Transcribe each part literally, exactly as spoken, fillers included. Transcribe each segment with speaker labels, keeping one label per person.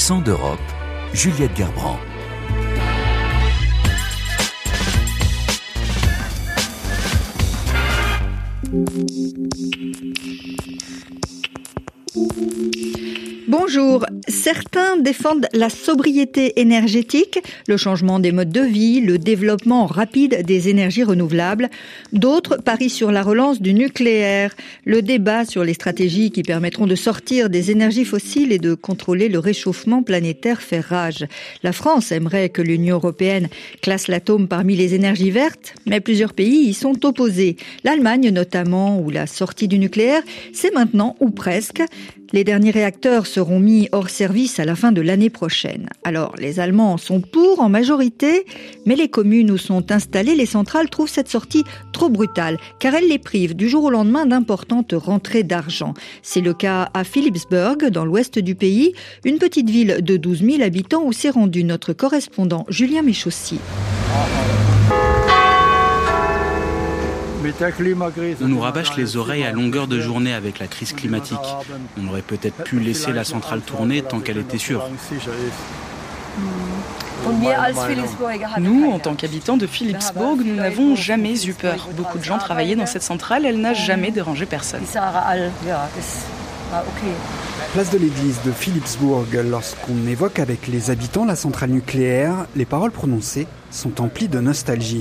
Speaker 1: cent d'Europe, Juliette Gerbrand.
Speaker 2: Bonjour. Certains défendent la sobriété énergétique, le changement des modes de vie, le développement rapide des énergies renouvelables. D'autres parient sur la relance du nucléaire. Le débat sur les stratégies qui permettront de sortir des énergies fossiles et de contrôler le réchauffement planétaire fait rage. La France aimerait que l'Union européenne classe l'atome parmi les énergies vertes, mais plusieurs pays y sont opposés. L'Allemagne notamment, où la sortie du nucléaire, c'est maintenant ou presque. Les derniers réacteurs seront mis hors service à la fin de l'année prochaine. Alors, les Allemands sont pour en majorité, mais les communes où sont installées les centrales trouvent cette sortie trop brutale, car elle les prive du jour au lendemain d'importantes rentrées d'argent. C'est le cas à Philipsburg, dans l'ouest du pays, une petite ville de douze mille habitants où s'est rendu notre correspondant Julien Méchaussy.
Speaker 3: On nous rabâche les oreilles à longueur de journée avec la crise climatique. On aurait peut-être pu laisser la centrale tourner tant qu'elle était sûre.
Speaker 4: Nous, en tant qu'habitants de Philipsburg, nous n'avons jamais eu peur. Beaucoup de gens travaillaient dans cette centrale, elle n'a jamais dérangé personne.
Speaker 5: Place de l'église de Philipsburg, lorsqu'on évoque avec les habitants la centrale nucléaire, les paroles prononcées sont emplies de nostalgie.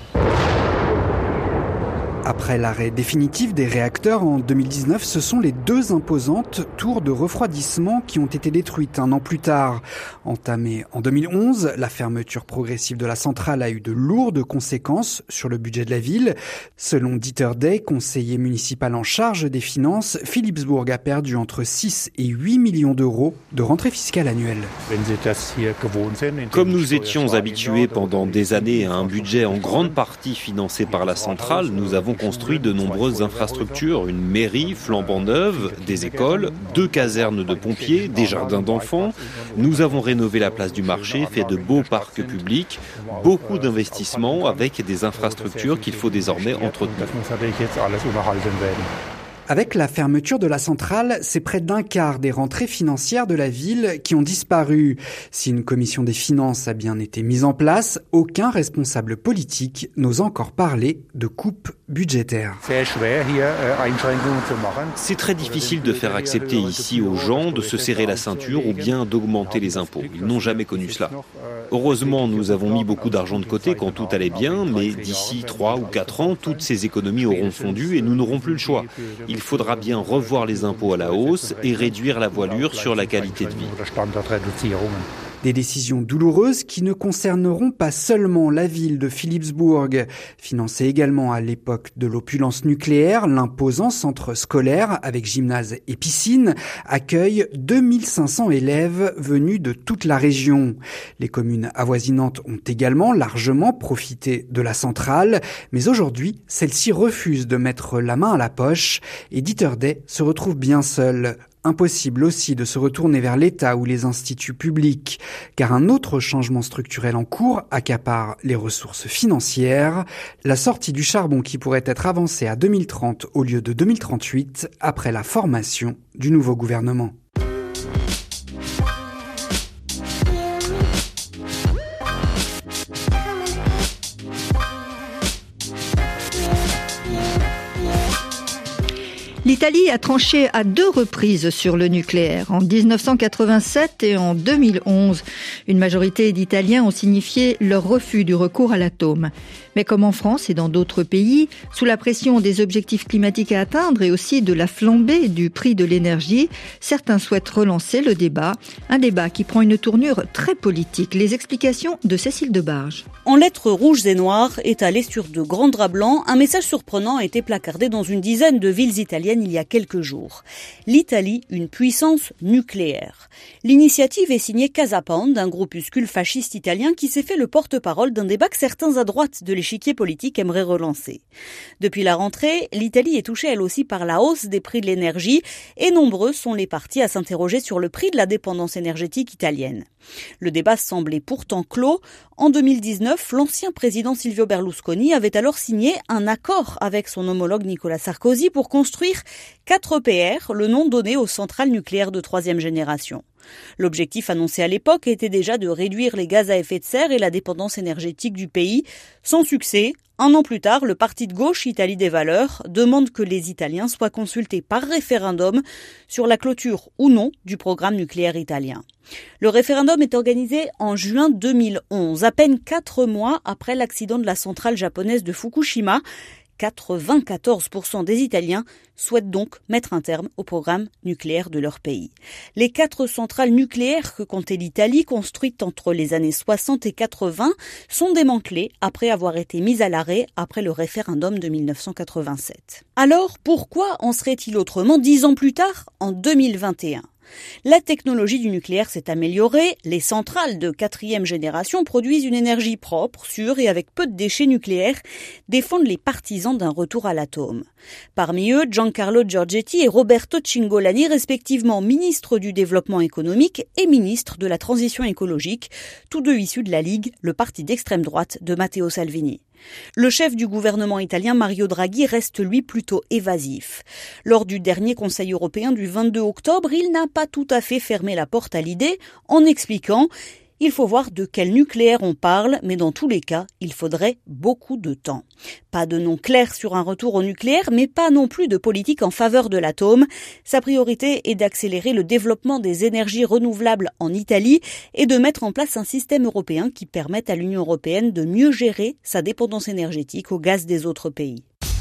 Speaker 5: Après l'arrêt définitif des réacteurs en deux mille dix-neuf, ce sont les deux imposantes tours de refroidissement qui ont été détruites un an plus tard. Entamée en deux mille onze, la fermeture progressive de la centrale a eu de lourdes conséquences sur le budget de la ville. Selon Dieter Day, conseiller municipal en charge des finances, Philipsburg a perdu entre six et huit millions d'euros de rentrée fiscale annuelle.
Speaker 6: Comme nous étions habitués pendant des années à un budget en grande partie financé par la centrale, nous avons construit de nombreuses infrastructures, une mairie flambant neuve, des écoles, deux casernes de pompiers, des jardins d'enfants. Nous avons rénové la place du marché, fait de beaux parcs publics, beaucoup d'investissements avec des infrastructures qu'il faut désormais entretenir.
Speaker 5: Avec la fermeture de la centrale, c'est près d'un quart des rentrées financières de la ville qui ont disparu. Si une commission des finances a bien été mise en place, aucun responsable politique n'ose encore parler de coupe budgétaire.
Speaker 6: C'est très difficile de faire accepter ici aux gens de se serrer la ceinture ou bien d'augmenter les impôts. Ils n'ont jamais connu cela. Heureusement, nous avons mis beaucoup d'argent de côté quand tout allait bien, mais d'ici trois ou quatre ans, toutes ces économies auront fondu et nous n'aurons plus le choix. Il faudra bien revoir les impôts à la hausse et réduire la voilure sur la qualité de vie.
Speaker 5: Des décisions douloureuses qui ne concerneront pas seulement la ville de Philipsburg. Financé également à l'époque de l'opulence nucléaire, l'imposant centre scolaire avec gymnase et piscine accueille deux mille cinq cents élèves venus de toute la région. Les communes avoisinantes ont également largement profité de la centrale, mais aujourd'hui, celle-ci refuse de mettre la main à la poche et Dieter Day se retrouve bien seul. Impossible aussi de se retourner vers l'État ou les instituts publics, car un autre changement structurel en cours accapare les ressources financières, la sortie du charbon qui pourrait être avancée à deux mille trente au lieu de deux mille trente-huit après la formation du nouveau gouvernement.
Speaker 2: L'Italie a tranché à deux reprises sur le nucléaire, en dix-neuf cent quatre-vingt-sept et en deux mille onze. Une majorité d'Italiens ont signifié leur refus du recours à l'atome. Mais comme en France et dans d'autres pays, sous la pression des objectifs climatiques à atteindre et aussi de la flambée du prix de l'énergie, certains souhaitent relancer le débat. Un débat qui prend une tournure très politique. Les explications de Cécile Debarge.
Speaker 7: En lettres rouges et noires, étalées sur de grands draps blancs, un message surprenant a été placardé dans une dizaine de villes italiennes il y a quelques jours. L'Italie, une puissance nucléaire. L'initiative est signée Casa Pound, un groupuscule fasciste italien qui s'est fait le porte-parole d'un débat que certains à droite de l'échiquier politique aimeraient relancer. Depuis la rentrée, l'Italie est touchée elle aussi par la hausse des prix de l'énergie et nombreux sont les partis à s'interroger sur le prix de la dépendance énergétique italienne. Le débat semblait pourtant clos. En deux mille dix-neuf, l'ancien président Silvio Berlusconi avait alors signé un accord avec son homologue Nicolas Sarkozy pour construire quatre E P R, le nom donné aux centrales nucléaires de troisième génération. L'objectif annoncé à l'époque était déjà de réduire les gaz à effet de serre et la dépendance énergétique du pays. Sans succès, un an plus tard, le parti de gauche Italie des Valeurs demande que les Italiens soient consultés par référendum sur la clôture ou non du programme nucléaire italien. Le référendum est organisé en juin deux mille onze, à peine quatre mois après l'accident de la centrale japonaise de Fukushima. quatre-vingt-quatorze pour cent des Italiens souhaitent donc mettre un terme au programme nucléaire de leur pays. Les quatre centrales nucléaires que comptait l'Italie, construites entre les années soixante et quatre-vingts, sont démantelées après avoir été mises à l'arrêt après le référendum de mille neuf cent quatre-vingt-sept. Alors, pourquoi en serait-il autrement dix ans plus tard, en deux mille vingt et un ? La technologie du nucléaire s'est améliorée, les centrales de quatrième génération produisent une énergie propre, sûre et avec peu de déchets nucléaires, défendent les partisans d'un retour à l'atome. Parmi eux, Giancarlo Giorgetti et Roberto Cingolani, respectivement ministre du Développement économique et ministre de la Transition écologique, tous deux issus de la Ligue, le parti d'extrême droite de Matteo Salvini. Le chef du gouvernement italien Mario Draghi reste lui plutôt évasif. Lors du dernier Conseil européen du vingt-deux octobre, il n'a pas tout à fait fermé la porte à l'idée en expliquant « Il faut voir de quel nucléaire on parle, mais dans tous les cas, il faudrait beaucoup de temps. » Pas de nom clair sur un retour au nucléaire, mais pas non plus de politique en faveur de l'atome. Sa priorité est d'accélérer le développement des énergies renouvelables en Italie et de mettre en place un système européen qui permette à l'Union européenne de mieux gérer sa dépendance énergétique au gaz des autres pays.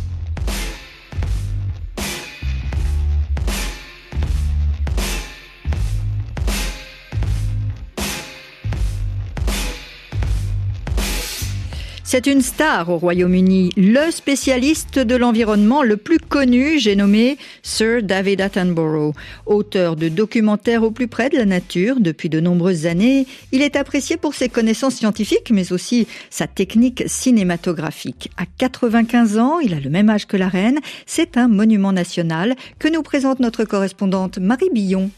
Speaker 2: C'est une star au Royaume-Uni, le spécialiste de l'environnement le plus connu, j'ai nommé Sir David Attenborough. Auteur de documentaires au plus près de la nature depuis de nombreuses années, il est apprécié pour ses connaissances scientifiques, mais aussi sa technique cinématographique. À quatre-vingt-quinze ans, il a le même âge que la reine. C'est un monument national que nous présente notre correspondante Marie Billon.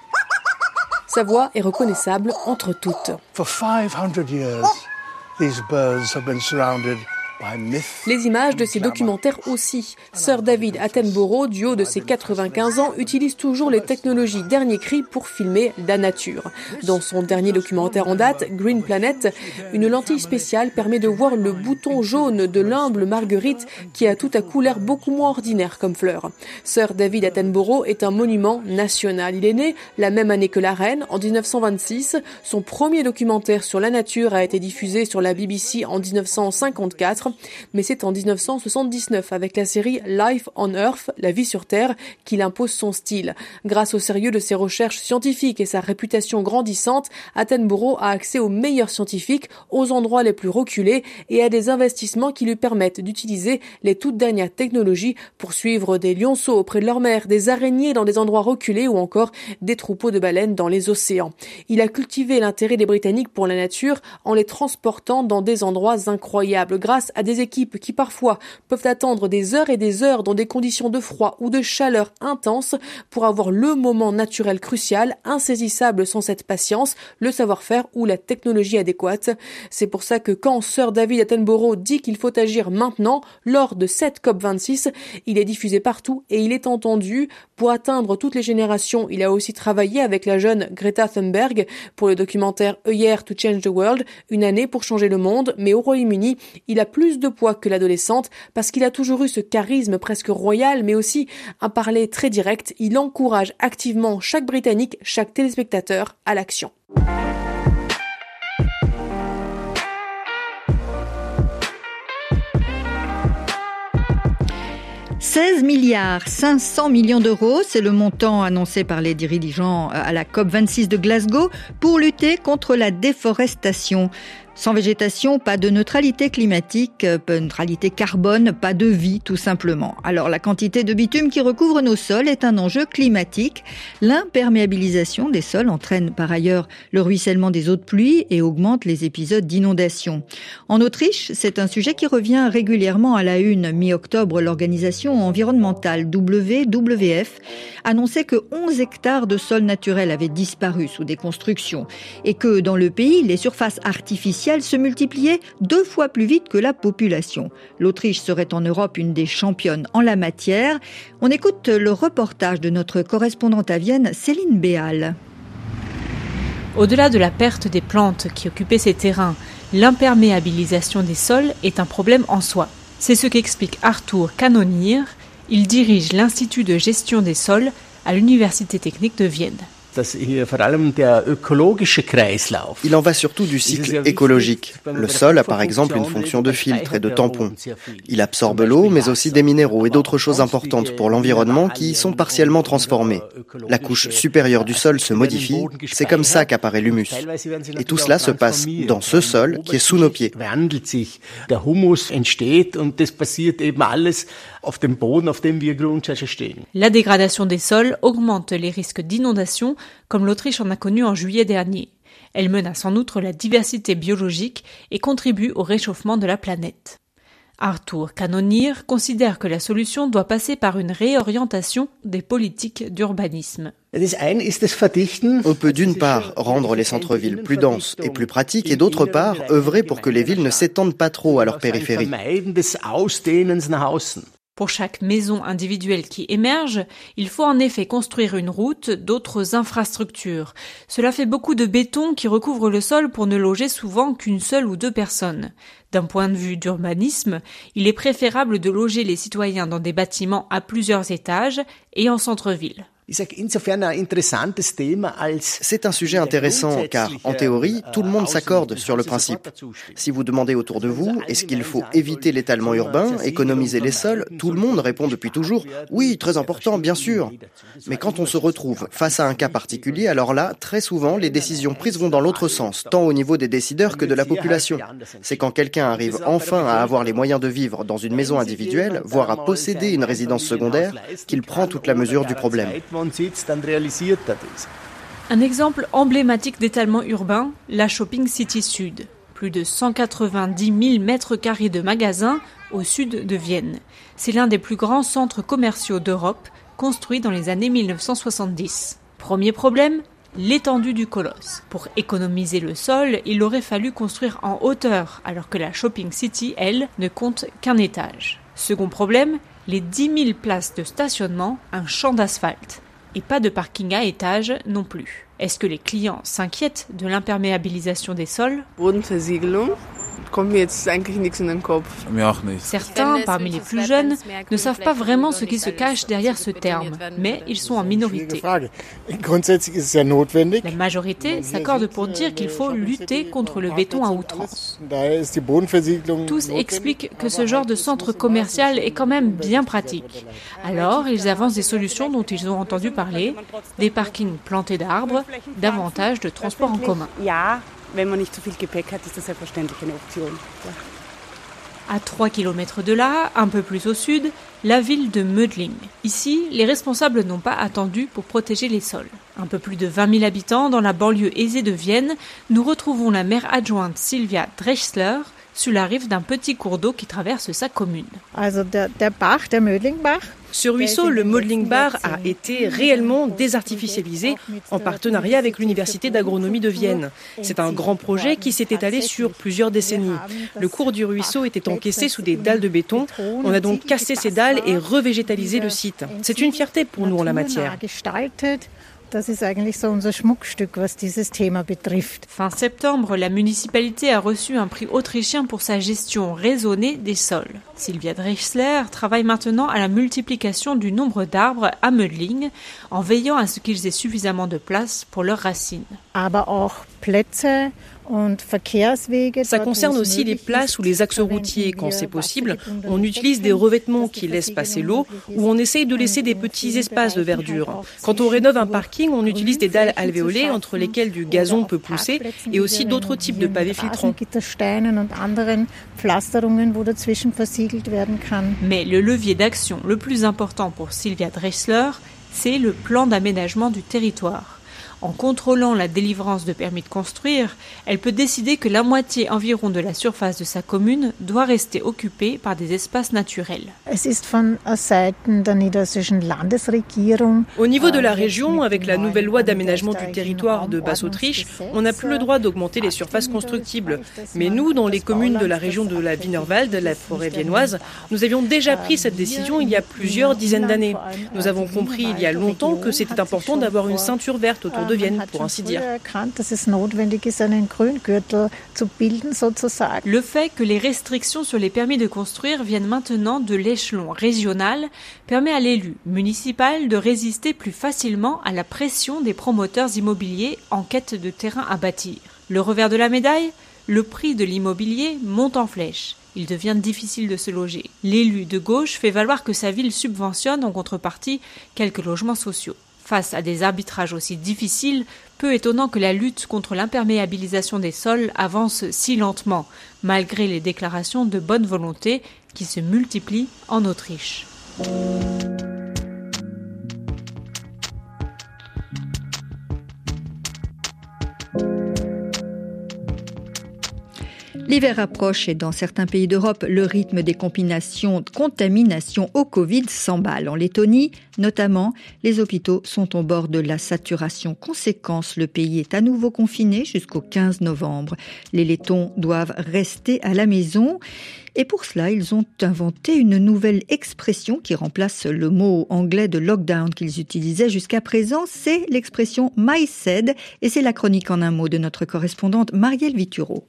Speaker 8: Sa voix est reconnaissable entre toutes.
Speaker 9: For five hundred years. These birds have been surrounded by myth.
Speaker 8: Les images de ces documentaires aussi. Sir David Attenborough, du haut de ses quatre-vingt-quinze ans, utilise toujours les technologies dernier cri pour filmer la nature. Dans son dernier documentaire en date, Green Planet, une lentille spéciale permet de voir le bouton jaune de l'humble marguerite qui a tout à coup l'air beaucoup moins ordinaire comme fleur. Sir David Attenborough est un monument national. Il est né la même année que la reine, en dix-neuf cent vingt-six. Son premier documentaire sur la nature a été diffusé sur la B B C en dix-neuf cent cinquante-quatre. Mais c'est en dix-neuf cent soixante-dix-neuf, avec la série Life on Earth, la vie sur Terre, qu'il impose son style. Grâce au sérieux de ses recherches scientifiques et sa réputation grandissante, Attenborough a accès aux meilleurs scientifiques, aux endroits les plus reculés et à des investissements qui lui permettent d'utiliser les toutes dernières technologies pour suivre des lionceaux auprès de leur mère, des araignées dans des endroits reculés ou encore des troupeaux de baleines dans les océans. Il a cultivé l'intérêt des Britanniques pour la nature en les transportant dans des endroits incroyables grâce à des équipes qui parfois peuvent attendre des heures et des heures dans des conditions de froid ou de chaleur intense pour avoir le moment naturel crucial, insaisissable sans cette patience, le savoir-faire ou la technologie adéquate. C'est pour ça que quand Sir David Attenborough dit qu'il faut agir maintenant, lors de cette COP vingt-six, il est diffusé partout et il est entendu. Pour atteindre toutes les générations, il a aussi travaillé avec la jeune Greta Thunberg pour le documentaire A Year to Change the World, une année pour changer le monde, mais au Royaume-Uni, il a plus de poids que l'adolescente parce qu'il a toujours eu ce charisme presque royal, mais aussi un parler très direct. Il encourage activement chaque Britannique, chaque téléspectateur à l'action.
Speaker 2: seize milliards cinq cents millions d'euros, c'est le montant annoncé par les dirigeants à la COP vingt-six de Glasgow pour lutter contre la déforestation. Sans végétation, pas de neutralité climatique, pas de neutralité carbone, pas de vie tout simplement. Alors la quantité de bitume qui recouvre nos sols est un enjeu climatique. L'imperméabilisation des sols entraîne par ailleurs le ruissellement des eaux de pluie et augmente les épisodes d'inondation. En Autriche, c'est un sujet qui revient régulièrement à la une. Mi-octobre, l'organisation environnementale W W F annonçait que onze hectares de sols naturels avaient disparu sous des constructions et que dans le pays, les surfaces artificielles se multipliait deux fois plus vite que la population. L'Autriche serait en Europe une des championnes en la matière. On écoute le reportage de notre correspondante à Vienne, Céline Béal.
Speaker 10: Au-delà de la perte des plantes qui occupaient ces terrains, l'imperméabilisation des sols est un problème en soi. C'est ce qu'explique Arthur Kanonir. Il dirige l'Institut de gestion des sols à l'Université technique de Vienne.
Speaker 11: Il en va surtout du cycle écologique. Le sol a par exemple une fonction de filtre et de tampon. Il absorbe l'eau, mais aussi des minéraux et d'autres choses importantes pour l'environnement qui y sont partiellement transformés. La couche supérieure du sol se modifie, c'est comme ça qu'apparaît l'humus. Et tout cela se passe dans ce sol qui est sous nos pieds.
Speaker 10: La dégradation des sols augmente les risques d'inondation, comme l'Autriche en a connu en juillet dernier. Elle menace en outre la diversité biologique et contribue au réchauffement de la planète. Arthur Kanonir considère que la solution doit passer par une réorientation des politiques d'urbanisme.
Speaker 11: On peut d'une part rendre les centres-villes plus denses et plus pratiques et d'autre part œuvrer pour que les villes ne s'étendent pas trop à leur périphérie.
Speaker 10: Pour chaque maison individuelle qui émerge, il faut en effet construire une route, d'autres infrastructures. Cela fait beaucoup de béton qui recouvre le sol pour ne loger souvent qu'une seule ou deux personnes. D'un point de vue d'urbanisme, il est préférable de loger les citoyens dans des bâtiments à plusieurs étages et en centre-ville.
Speaker 11: C'est un sujet intéressant car, en théorie, tout le monde s'accorde sur le principe. Si vous demandez autour de vous, est-ce qu'il faut éviter l'étalement urbain, économiser les sols, tout le monde répond depuis toujours « oui, très important, bien sûr ». Mais quand on se retrouve face à un cas particulier, alors là, très souvent, les décisions prises vont dans l'autre sens, tant au niveau des décideurs que de la population. C'est quand quelqu'un arrive enfin à avoir les moyens de vivre dans une maison individuelle, voire à posséder une résidence secondaire, qu'il prend toute la mesure du problème.
Speaker 10: Un exemple emblématique d'étalement urbain, la Shopping City Sud. Plus de cent quatre-vingt-dix mille mètres carrés de magasins au sud de Vienne. C'est l'un des plus grands centres commerciaux d'Europe, construit dans les années mille neuf cent soixante-dix. Premier problème, l'étendue du colosse. Pour économiser le sol, il aurait fallu construire en hauteur, alors que la Shopping City, elle, ne compte qu'un étage. Second problème, les dix mille places de stationnement, un champ d'asphalte. Et pas de parking à étage non plus. Est-ce que les clients s'inquiètent de l'imperméabilisation des sols ? Certains, parmi les plus jeunes, ne savent pas vraiment ce qui se cache derrière ce terme, mais ils sont en minorité. La majorité s'accorde pour dire qu'il faut lutter contre le béton à outrance. Tous expliquent que ce genre de centre commercial est quand même bien pratique. Alors, ils avancent des solutions dont ils ont entendu parler, des parkings plantés d'arbres, davantage de transports en commun. À trois kilomètres de là, un peu plus au sud, la ville de Mödling. Ici, les responsables n'ont pas attendu pour protéger les sols. Un peu plus de vingt mille habitants dans la banlieue aisée de Vienne, nous retrouvons la maire adjointe Silvia Drechsler sur la rive d'un petit cours d'eau qui traverse sa commune.
Speaker 12: Ce ruisseau, le Mödlingbach, a été réellement désartificialisé en partenariat avec l'Université d'agronomie de Vienne. C'est un grand projet qui s'est étalé sur plusieurs décennies. Le cours du ruisseau était encaissé sous des dalles de béton. On a donc cassé ces dalles et revégétalisé le site. C'est une fierté pour nous en la matière.
Speaker 10: Fin septembre, la municipalité a reçu un prix autrichien pour sa gestion raisonnée des sols. Silvia Drechsler travaille maintenant à la multiplication du nombre d'arbres à Mödling, en veillant à ce qu'ils aient suffisamment de place pour leurs racines.
Speaker 12: Ça concerne aussi les places ou les axes routiers. Quand c'est possible, on utilise des revêtements qui laissent passer l'eau ou on essaye de laisser des petits espaces de verdure. Quand on rénove un parking, on utilise des dalles alvéolées entre lesquelles du gazon peut pousser et aussi d'autres types de pavés filtrants.
Speaker 10: Mais le levier d'action le plus important pour Silvia Drechsler, c'est le plan d'aménagement du territoire. En contrôlant la délivrance de permis de construire, elle peut décider que la moitié environ de la surface de sa commune doit rester occupée par des espaces naturels.
Speaker 12: Au niveau de la région, avec la nouvelle loi d'aménagement du territoire de Basse-Autriche, on n'a plus le droit d'augmenter les surfaces constructibles. Mais nous, dans les communes de la région de la Wienerwald, la forêt viennoise, nous avions déjà pris cette décision il y a plusieurs dizaines d'années. Nous avons compris il y a longtemps que c'était important d'avoir une ceinture verte autour de de Vienne, pour ainsi dire.
Speaker 10: Le fait que les restrictions sur les permis de construire viennent maintenant de l'échelon régional permet à l'élu municipal de résister plus facilement à la pression des promoteurs immobiliers en quête de terrain à bâtir. Le revers de la médaille, le prix de l'immobilier monte en flèche. Il devient difficile de se loger. L'élu de gauche fait valoir que sa ville subventionne en contrepartie quelques logements sociaux. Face à des arbitrages aussi difficiles, peu étonnant que la lutte contre l'imperméabilisation des sols avance si lentement, malgré les déclarations de bonne volonté qui se multiplient en Autriche.
Speaker 2: L'hiver approche et dans certains pays d'Europe, le rythme des contaminations, de contamination au Covid s'emballe. En Lettonie, notamment, les hôpitaux sont au bord de la saturation. Conséquence, le pays est à nouveau confiné jusqu'au quinze novembre. Les Lettons doivent rester à la maison. Et pour cela, ils ont inventé une nouvelle expression qui remplace le mot anglais de lockdown qu'ils utilisaient jusqu'à présent. C'est l'expression « maïsed » et c'est la chronique en un mot de notre correspondante Marielle Vituro.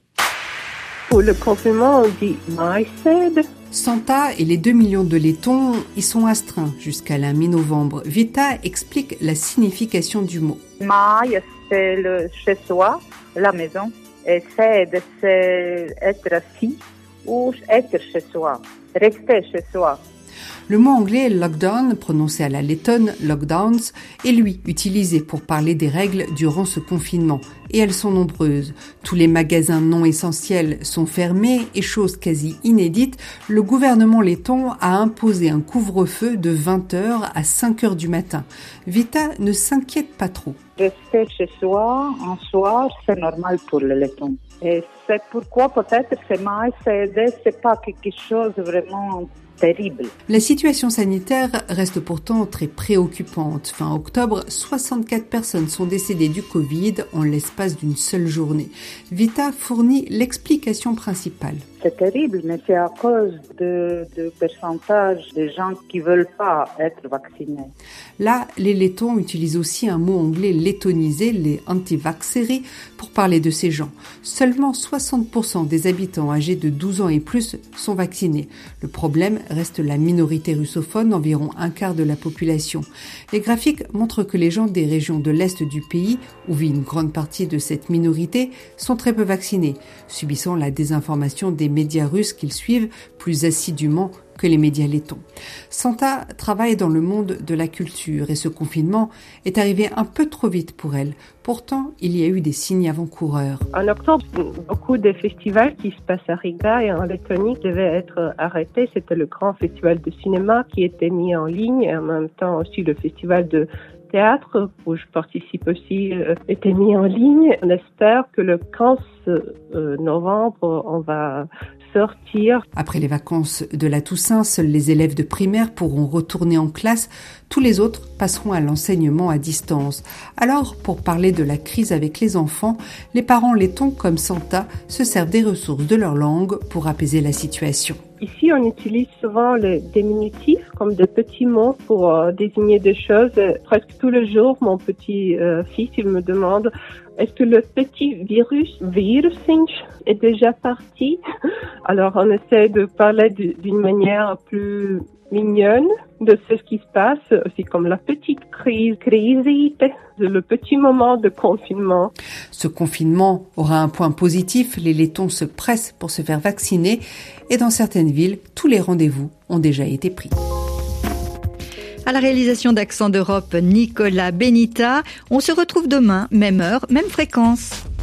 Speaker 13: Pour le confinement, on dit « maïsed ».
Speaker 14: Santa et les deux millions de Lettons y sont astreints jusqu'à la mi-novembre. Vita explique la signification du mot.
Speaker 13: Maï, c'est le chez-soi, la maison. Et sed, c'est être assis ou être chez soi, rester chez soi.
Speaker 14: Le mot anglais lockdown, prononcé à la lettonne lockdowns, est lui utilisé pour parler des règles durant ce confinement. Et elles sont nombreuses. Tous les magasins non essentiels sont fermés et chose quasi inédite, le gouvernement letton a imposé un couvre-feu de vingt heures à cinq heures du matin. Vita ne s'inquiète pas trop.
Speaker 13: Rester chez soi, en soi, c'est normal pour le letton. Et c'est pourquoi peut-être c'est mal, c'est, c'est pas quelque chose vraiment terrible.
Speaker 14: La situation sanitaire reste pourtant très préoccupante. Fin octobre, soixante-quatre personnes sont décédées du Covid en l'espace d'une seule journée. Vita fournit l'explication principale.
Speaker 13: C'est terrible, mais c'est à cause de, de pourcentage de gens qui veulent pas être vaccinés.
Speaker 14: Là, les Lettons utilisent aussi un mot anglais lettonisé, les anti-vaxxeri, pour parler de ces gens. Seulement soixante pour cent des habitants âgés de douze ans et plus sont vaccinés. Le problème reste la minorité russophone, environ un quart de la population. Les graphiques montrent que les gens des régions de l'Est du pays, où vit une grande partie de cette minorité, sont très peu vaccinés, subissant la désinformation des médias russes qu'ils suivent plus assidûment que les médias lettons. Santa travaille dans le monde de la culture et ce confinement est arrivé un peu trop vite pour elle. Pourtant, il y a eu des signes avant-coureurs.
Speaker 13: En octobre, beaucoup de festivals qui se passent à Riga et en Lettonie devaient être arrêtés. C'était le grand festival de cinéma qui était mis en ligne et en même temps aussi le festival de théâtre où je participe aussi euh, était mis en ligne. On espère que le quinze novembre, on va sortir.
Speaker 14: Après les vacances de la Toussaint, seuls les élèves de primaire pourront retourner en classe. Tous les autres passeront à l'enseignement à distance. Alors, pour parler de la crise avec les enfants, les parents lettons comme Santa se servent des ressources de leur langue pour apaiser la situation.
Speaker 13: Ici, on utilise souvent les diminutifs comme des petits mots pour euh, désigner des choses. Presque tous les jours, mon petit euh, fils, il me demande est-ce que le petit virus, virus est déjà parti? Alors, on essaie de parler d'une manière plus mignonne de ce qui se passe, aussi comme la petite crise, crisite, le petit moment de confinement.
Speaker 14: Ce confinement aura un point positif, les lettons se pressent pour se faire vacciner et dans certaines villes, tous les rendez-vous ont déjà été pris.
Speaker 2: À la réalisation d'Accent d'Europe, Nicolas Benita. On se retrouve demain, même heure, même fréquence.